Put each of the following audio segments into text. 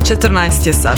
14 je sati.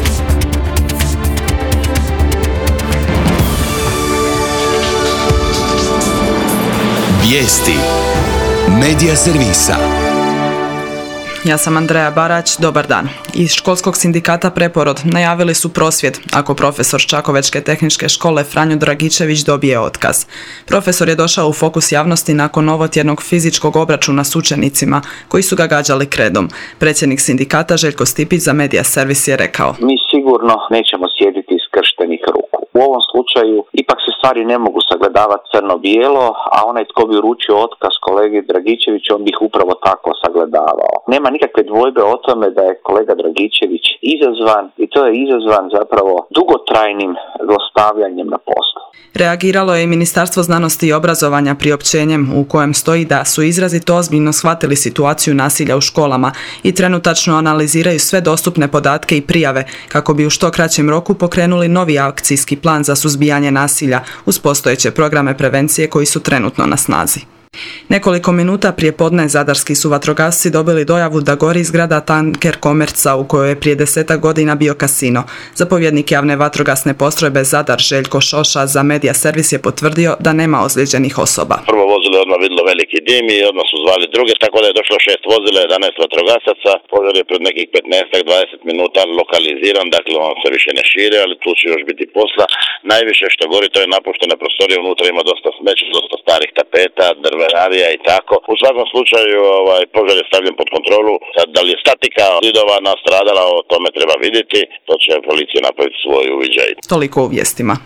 Vijesti Medija servisa. Ja sam Andreja Barać, dobar dan. Iz školskog sindikata Preporod najavili su prosvjed ako profesor s Čakovečke tehničke škole Franjo Dragičević dobije otkaz. Profesor je došao u fokus javnosti nakon novotjednog fizičkog obračuna s učenicima koji su ga gađali kredom. Predsjednik sindikata Željko Stipić za Medija servis je rekao: Mi sigurno nećemo sjediti iskrštenih ruku. U ovom slučaju ipak se stvari ne mogu sagledavati crno-bijelo, a onaj tko bi uručio otkaz kolegi Dragičeviću, on bi ih upravo tako sagledavao. Nema nikakve dvojbe o tome da je kolega Dragičević izazvan i to je izazvan zapravo dugotrajnim zlostavljanjem na poslu. Reagiralo je i Ministarstvo znanosti i obrazovanja priopćenjem u kojem stoji da su izrazito ozbiljno shvatili situaciju nasilja u školama i trenutačno analiziraju sve dostupne podatke i prijave kako bi u što kraćem roku pokrenuli novi akcijski plan za suzbijanje nasilja uz postojeće programe prevencije koji su trenutno na snazi. Nekoliko minuta prije podne zadarski su vatrogasci dobili dojavu da gori zgrada Tanker Komerca u kojoj je prije 10 godina bio kasino. Zapovjednik javne vatrogasne postrojbe Zadar Željko Šoša za Medija servis je potvrdio da nema ozlijeđenih osoba. Prvo vozilo je odmah vidjelo veliki dim i odmah su zvali druge, tako da je došlo 6 vozila, 11 vatrogasaca. Požar je pred nekih 15-20 minuta lokaliziran, dakle on se više ne širi, ali tu će još biti posla. Najviše što gori to je napuštene prostorije, unutra ima dosta smeća, dosta starih tapeta, drvenarija i tako. U svakom slučaju požar je stavljen pod kontrolu. Da li je statika zidova nastradala, o tome treba vidjeti. To će policija napraviti svoj uviđaj. Toliko u vijestima.